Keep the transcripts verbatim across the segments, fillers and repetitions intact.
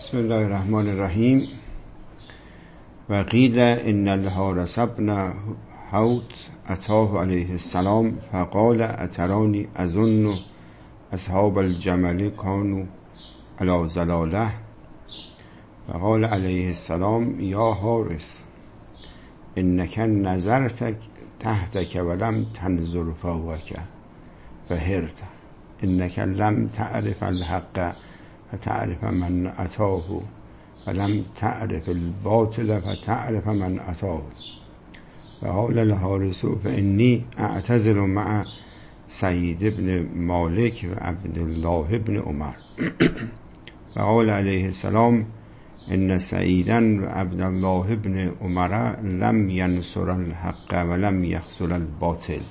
بسم الله الرحمن الرحیم. و قیل ان الحارث بن حوت اتاه علیه السلام فقال اترانی اظن اصحاب الجمل كانوا علی ضلاله فقال علیه السلام یا حارث انک نظرت تحتک ولم تنظر فوقک فهرت انک لم تعرف الحق فتعرف من اتاه ولم تعرف الباطل فتعرف من اتاه. فقال الحارث فانی اعتذر مع سعید بن مالک و عبدالله بن عمر. فقال علیه السلام ان سعیدا و عبدالله بن عمر لم ینصر الحق ولم یخذل الباطل.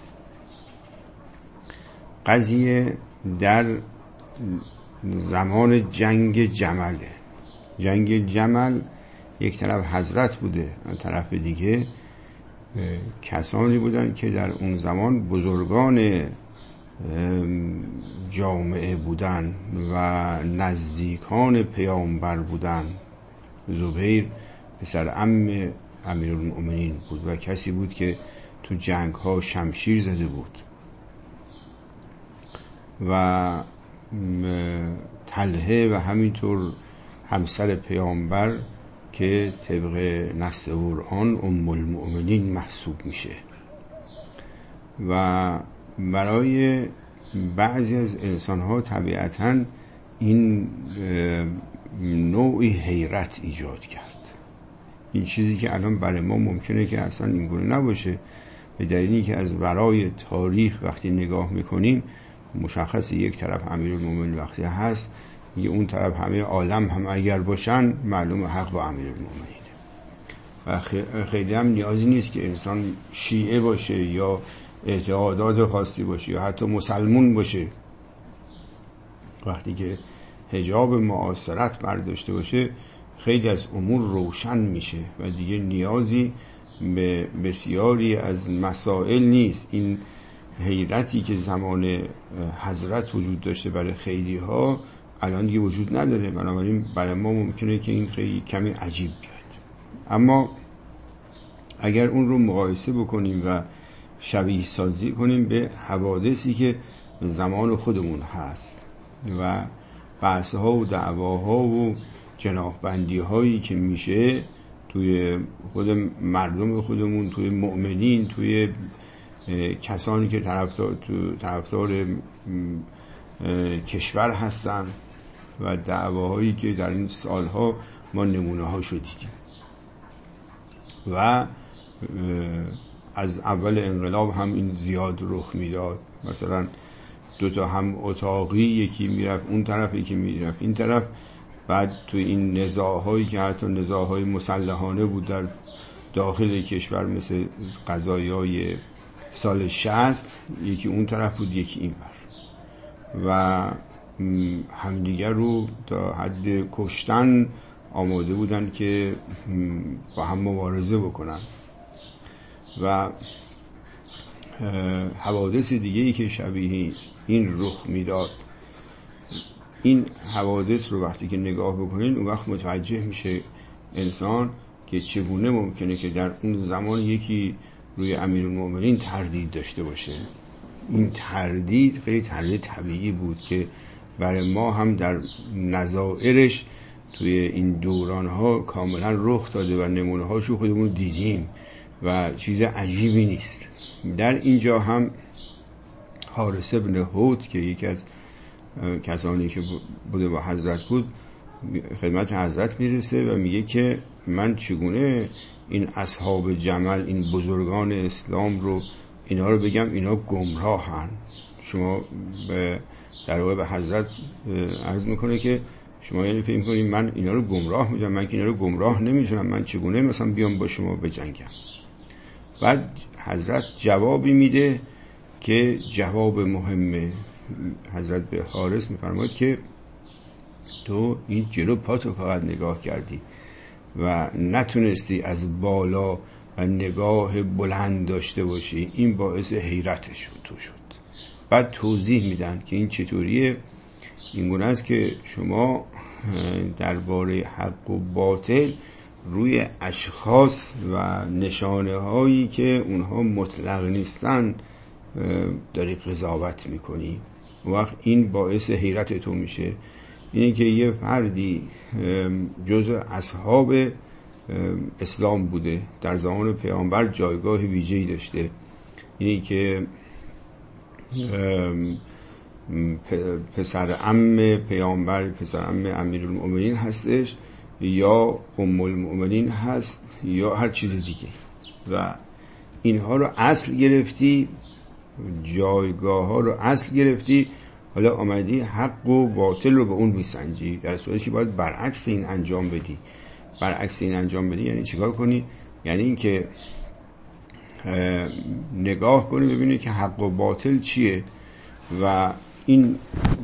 قضیه در زمان جنگ جمله. جنگ جمل یک طرف حضرت بوده، از طرف دیگه کسانی بودن که در اون زمان بزرگان جامعه بودن و نزدیکان پیامبر بودن. زبیر پسر عم امیرالمؤمنین بود و کسی بود که تو جنگ ها شمشیر زده بود و طلحه و همینطور همسر پیامبر که طبق نص قرآن ام المؤمنین محسوب میشه. و برای بعضی از انسان ها طبیعتاً این نوعی حیرت ایجاد کرد. این چیزی که الان برای ما ممکنه که اصلا این گونه نباشه، به دلیلی که از ورای تاریخ وقتی نگاه میکنیم مشخص یک طرف امیرالمومنین وقتی هست، یه اون طرف همه عالم هم اگر باشن معلوم حق با امیرالمومنین و خیلی هم نیازی نیست که انسان شیعه باشه یا اعتقادات خاصی باشه یا حتی مسلمون باشه. وقتی که حجاب معاصرت برداشته باشه خیلی از امور روشن میشه و دیگه نیازی به بسیاری از مسائل نیست. این حیرتی که زمان حضرت وجود داشته برای خیلی ها الان دیگه وجود نداره، بنابراین برای ما ممکنه که این خیلی کمی عجیب بیاد. اما اگر اون رو مقایسه بکنیم و شبیه سازی کنیم به حوادثی که زمان خودمون هست و بحث ها و دعواها و جناح بندی هایی که میشه توی خود مردم خودمون، توی مؤمنین، توی کسانی که طرفدار تو طرفدار کشور هستن و دعواهایی که در این سالها ما نمونه ها شو دیدیم و از اول انقلاب هم این زیاد رخ میداد. مثلا دو تا هم اتاقی، یکی میرفت اون طرف یکی میرفت این طرف. بعد تو این نزاعهایی که حتی نزاعهای مسلحانه بود در داخل کشور مثل قضایای سال شصت، یکی اون طرف بود یکی این بر و همدیگر رو تا حد کشتن آماده بودن که با هم مبارزه بکنن. و حوادث دیگه‌ای که شبیه این رخ میداد، این حوادث رو وقتی که نگاه بکنین اون وقت متوجه میشه انسان که چگونه ممکنه که در اون زمان یکی روی امیرالمؤمنین تردید داشته باشه. این تردید خیلی تردید طبیعی بود که برای ما هم در نظائرش توی این دورانها کاملا رخ داده و نمونه هاشو خودمون دیدیم و چیز عجیبی نیست. در اینجا هم حارث بن حوت که یکی از کسانی که بوده با حضرت بود خدمت حضرت میرسه و میگه که من چگونه این اصحاب جمل، این بزرگان اسلام رو اینا رو بگم اینا گمراهن. شما به در واقع به حضرت عرض میکنه که شما یعنی فکر میکنید من اینا رو گمراه میدونم؟ من که اینا رو گمراه نمیتونم، من چگونه مثلا بیام با شما بجنگم؟ بعد حضرت جوابی میده که جواب مهمه. حضرت به حارث میفرماید که تو این جلو پاتو فقط نگاه کردی و نتونستی از بالا و نگاه بلند داشته باشی، این باعث حیرتش تو شد. بعد توضیح میدن که این چطوریه. این گونه است که شما درباره حق و باطل روی اشخاص و نشانه هایی که اونها مطلق نیستن داری قضاوت میکنی. وقت این باعث حیرت تو میشه، اینه که یه فردی جزء اصحاب اسلام بوده، در زمان پیامبر جایگاه ویژه‌ای داشته، اینه که پسر عم پیامبر، پسر عم امیرالمؤمنین هستش، یا ام المؤمنین هست، یا هر چیز دیگه، و اینها رو اصل گرفتی، جایگاه ها رو اصل گرفتی، حالا آمدی حق و باطل رو به اون میسنجی، در صورتی که باید برعکس این انجام بدی. برعکس این انجام بدی یعنی چیکار کنی؟ یعنی این که نگاه کنی ببینی که حق و باطل چیه و این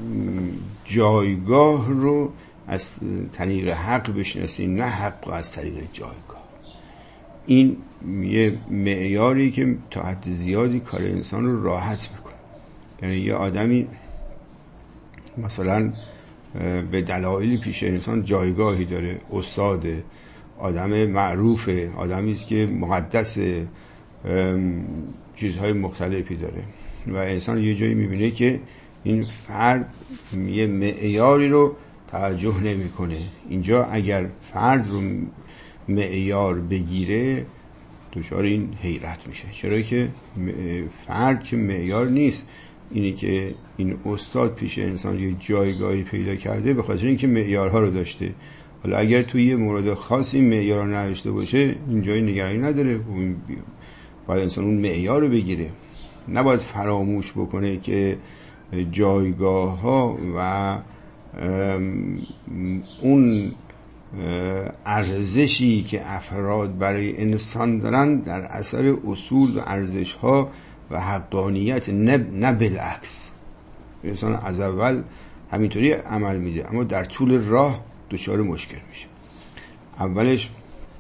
جایگاه رو از طریق حق بشناسی، نه حق رو از طریق جایگاه. این یه معیاری که تا حد زیادی کار انسان رو راحت میکنه. یعنی یه آدمی مثلا به دلایلی پیش انسان جایگاهی داره، استاده، آدم معروفه، آدمی است که مقدس، چیزهای مختلفی داره، و انسان یه جایی میبینه که این فرد یه معیاری رو توجه نمیکنه. اینجا اگر فرد رو معیار بگیره دچار این حیرت میشه، چرا که فرد که معیار نیست. اینی که این استاد پیش انسان یه جایگاهی پیدا کرده به خاطر اینکه معیارها رو داشته. حالا اگر توی یه مورد خاصی معیار رو نداشته باشه اینجای نگرانی نداره، باید انسان اون معیار رو بگیره، نباید فراموش بکنه که جایگاه ها و اون ارزشی که افراد برای انسان دارن در اثر اصول و ارزش ها و حقانیت، نه, نه بالعکس. انسان از اول همینطوری عمل میده اما در طول راه دچار مشکل میشه. اولش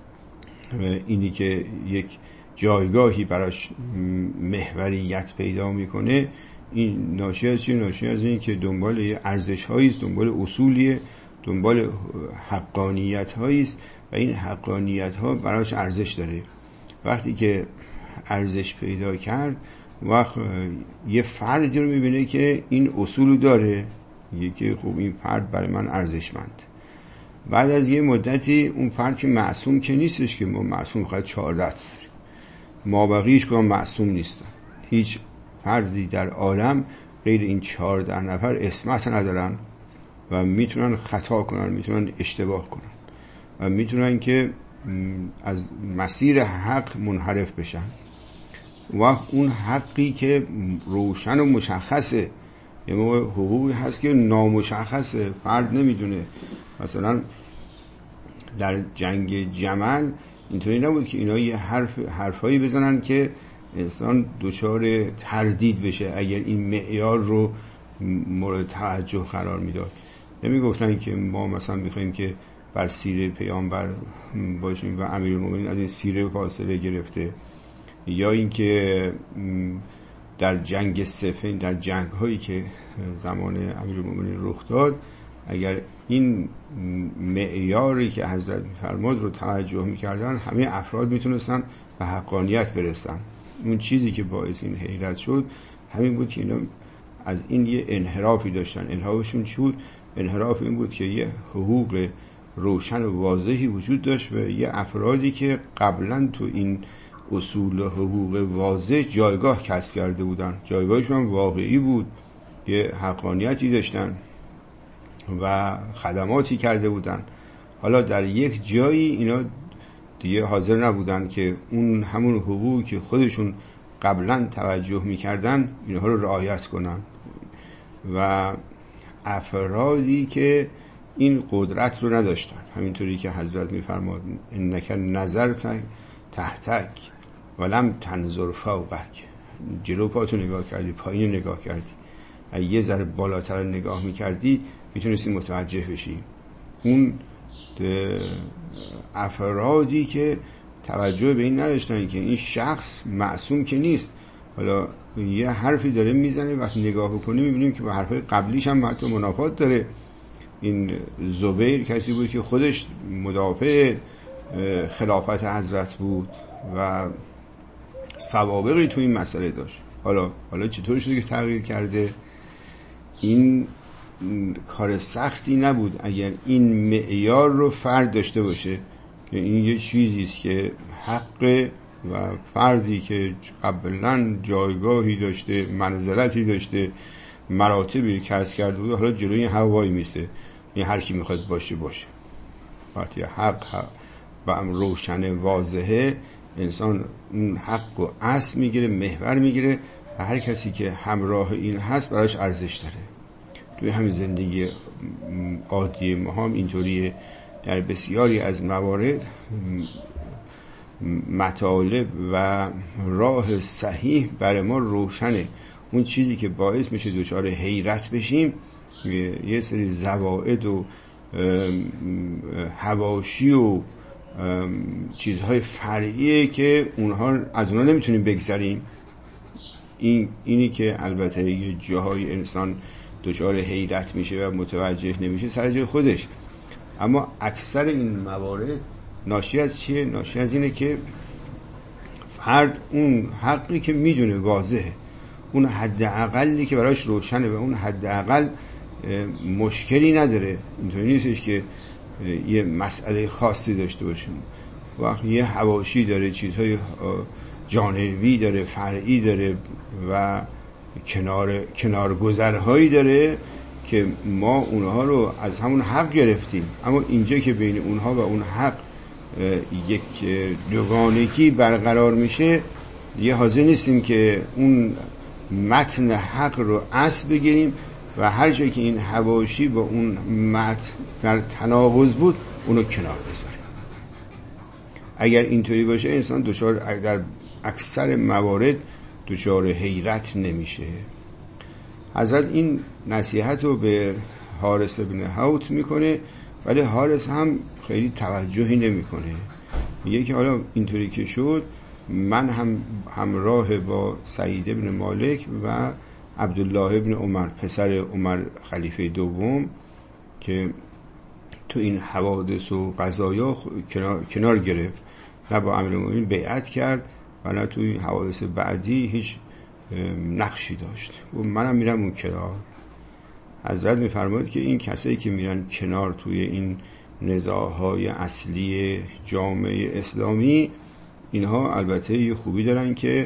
اینی که یک جایگاهی براش محوریت پیدا میکنه، این ناشی از چیه؟ ناشی از این که دنبال یه ارزش هایی است، دنبال اصولیه، دنبال حقانیت هایی است و این حقانیت ها براش ارزش داره. وقتی که ارزش پیدا کرد وقت یه فردی رو میبینه که این اصولو داره، یکی خب این فرد برای من ارزشمند. بعد از یه مدتی اون فرد که معصوم که نیستش، که ما معصوم خواهد چهارده داریم، ما بقیش که معصوم نیستن. هیچ فردی در عالم غیر این چهارده نفر عصمت ندارن و میتونن خطا کنن، میتونن اشتباه کنن و میتونن که از مسیر حق منحرف بشن. وقت اون حقی که روشن و مشخصه، یه موقع حقوقی هست که نامشخصه، فرد نمیدونه. مثلا در جنگ جمل اینطوری نبود که اینا یه حرف حرفایی بزنن که انسان دچار تردید بشه اگر این معیار رو مورد توجه قرار میداد. نمیگفتن که ما مثلا میخوایم که بر سیره پیامبر باشیم و امیرالمومنین از این سیره فاصله گرفته، یا اینکه در جنگ صفین، در جنگ هایی که زمان امیرالمومنین رخ داد، اگر این معیاری که حضرت فرمود رو توجه میکردن همه افراد میتونستن به حقانیت برسن. اون چیزی که باعث این حیرت شد همین بود که اینا از این یه انحرافی داشتن. انحرافشون چی بود؟ انحراف این بود که یه حقوق روشن و واضحی وجود داشت و یه افرادی که قبلا تو این اصول حقوق واضح جایگاه کسب کرده بودن، جایگاهشون واقعی بود، یه حقانیتی داشتن و خدماتی کرده بودن. حالا در یک جایی اینا دیگه حاضر نبودن که اون همون حقوقی که خودشون قبلا توجه میکردن اینها رو رعایت کنن، و افرادی که این قدرت رو نداشتن، همینطوری که حضرت میفرماد انک نظرت تحتک ولم تنظر فوقک، جلو پاتو نگاه کردی، پایین نگاه کردی، اگه یه ذره بالاتر نگاه میکردی میتونستی متوجه بشی. اون افرادی که توجه به این نداشتن که این شخص معصوم که نیست، حالا یه حرفی داره میزنه، وقتی نگاه بکنیم میبینیم که با حرفای قبلیش هم حتی منافات داره این زبیر کسی بود که خودش مدافع خلافت حضرت بود و سوابقی تو این مسئله داشت. حالا حالا چطور شده که تغییر کرده؟ این کار سختی نبود اگر این معیار رو فرد داشته باشه که این یه چیزی است که حق و فردی که قبلا جایگاهی داشته، منزلتی داشته، مراتبی کسب کرده بود، حالا جلوی این هوایی میسته، این هر کی میخواد باشه باشه. وقتی حق و روشن واضحه، انسان اون حق و اصل میگیره، محور میگیره و هر کسی که همراه این هست براش ارزش داره. توی همین زندگی عادی ما هم اینطوریه. در بسیاری از موارد مطالب و راه صحیح برای ما روشنه. اون چیزی که باعث میشه دچار حیرت بشیم یه سری زوائد و حواشی و چیزهای فرعیه که اونها از اونها نمیتونیم بگذریم. این اینی که البته یه جاهای انسان دچار حیرت میشه و متوجه نمیشه سر جای خودش، اما اکثر این موارد ناشی از چیه؟ ناشی از اینه که فرد اون حقی که میدونه واضحه، اون حد اقلی که براش روشنه و اون حد اقل مشکلی نداره. اینطوری نیستش که یه مسئله خاصی داشته باشیم، وقت یه حواشی داره، چیزهای جانبی داره، فرعی داره و کنار کنارگذرهایی داره که ما اونها رو از همون حق گرفتیم، اما اینجا که بین اونها و اون حق یک دوگانگی برقرار میشه، یه حاضر نیستیم که اون متن حق رو اصل بگیریم و هر جایی که این حواشی با اون متن در تناقض بود اونو کنار بذاریم. اگر اینطوری باشه انسان دچار در اکثر موارد دچار حیرت نمیشه. حضرت این نصیحت رو به حارث بن حوت میکنه، ولی حارث هم خیلی توجهی نمیکنه. میگه که حالا اینطوری که شد، من هم همراه با سعید بن مالک و عبدالله بن عمر پسر عمر خلیفه دوم که تو این حوادث و قضایا کنار, کنار گرفت، نه با امیرالمومنین بیعت کرد و نه تو این حوادث بعدی هیچ نقشی داشت و منم میرم اون کنار. حضرت میفرماید که این کسایی که میرن کنار توی این نزاعهای اصلی جامعه اسلامی، اینها البته یه خوبی دارن که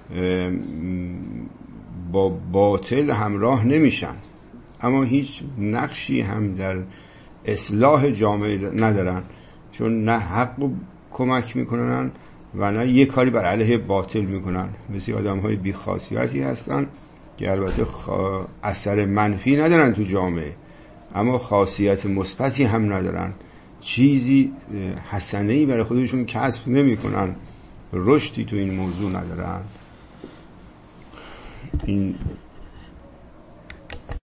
با باطل همراه نمیشن، اما هیچ نقشی هم در اصلاح جامعه ندارن، چون نه حق کمک میکنن و نه یه کاری بر علیه باطل میکنن. مثل آدم های بی خاصیتی هستن که البته خا... اثر منفی ندارن تو جامعه، اما خاصیت مثبتی هم ندارن، چیزی حسنه‌ای برای خودشون کسب نمیکنن، رشدی تو این موضوع ندارن. این